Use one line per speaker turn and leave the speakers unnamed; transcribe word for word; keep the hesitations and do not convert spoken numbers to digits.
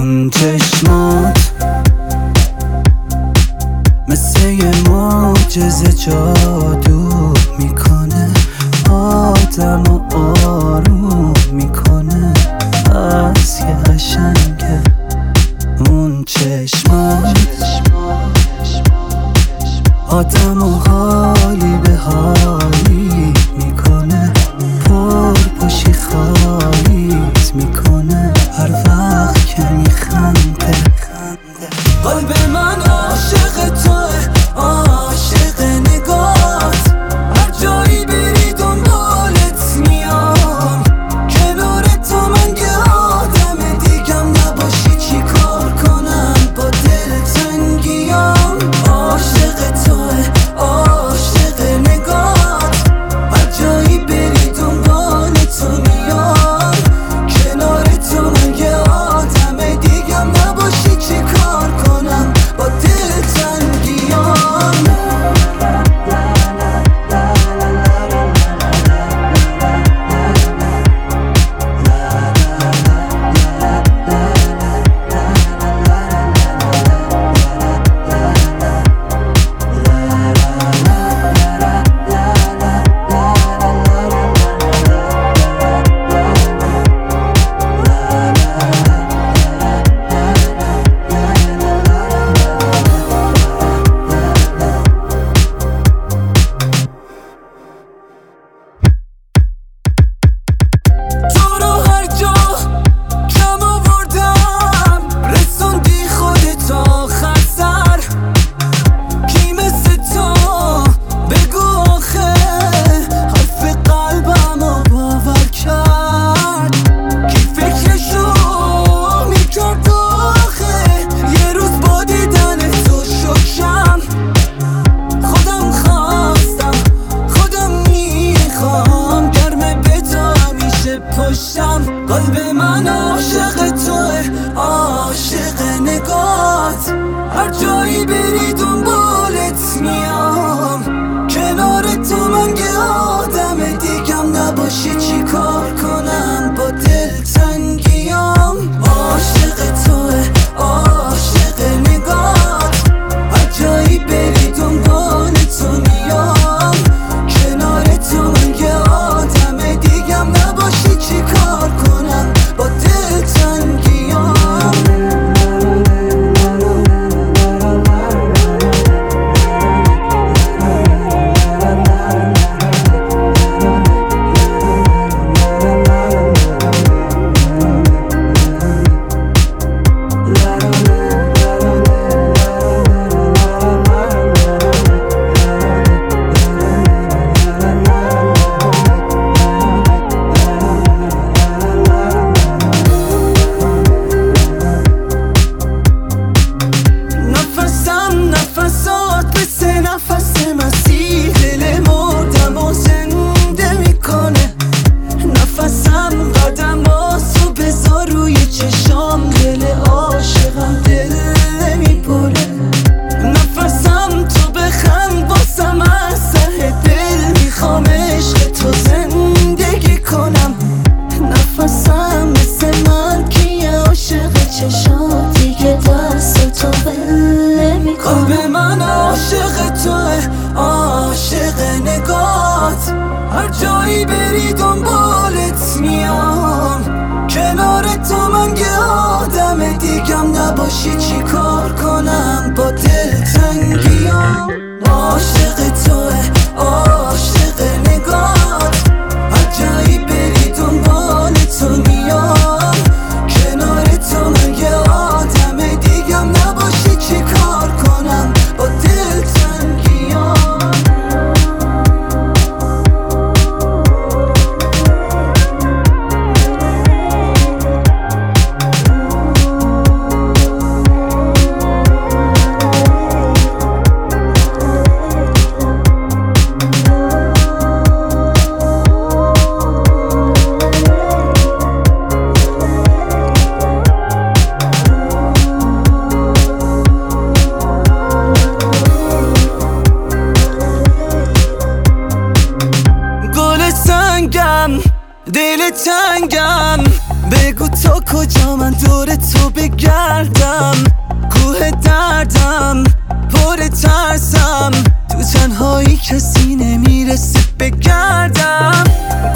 اون چشمات مثل یه معجزه جادو میکنه، آدمو آروم میکنه. از یه قشنگه اون چشمات، آدمو حالی به حالی میکنه، پر پشی خالیت میکنه هر وقت که میخنده. قلب من عاشق توه، عاشق نگات، هر جایی بری دنبالت میام. کنار تو من یه آدم دیگم نباشی چی کار کنم با دلتنگیام. عاشق توه، عاشق نگات، هر جایی بری دنبال تو میام. کنار تو من یه آدم دیگم نباشی چی کار کنم با دلتنگیام. قلب من عاشق توه، عاشق نگات، هر جایی بری دنبالت میام. کنار تو من یه آدم دیگم نباشی چی کار کنم با دلتنگیام. عاشق توه، عاشق نگات، هر جایی بری دنبال تو میام. کنار تو من یه آدم دیگم نباشی چی کار کنم با دلتنگیام. نفس مسیح دل مردم و زنده میکنه. نفسم قدماتو بذار روی چشام، دل عاشقم دل نمیپره. نفسم تو بخند باسم از ته دل، میخوام عشق تو زندگی کنم. نفسم مثل من که یه عاشق چشات دیگه دست تو بله میکنم. قلب من عاشق توه، عاشق نگات، هر جایی بری دنبالت میام. کنار تو من یه آدم دیگم نباشی چی کار کنم با دلتنگیام. عاشق توه، عاشق نگات، هر جایی بری دنبال تو میام. کنار تو من یه آدم دیگم نباشی چی کار کنم با دلتنگیام. کجا من دور تو بگردم؟ کوه دردم پر ترسم، تو تنهایی کسی نمیرسه بگردم.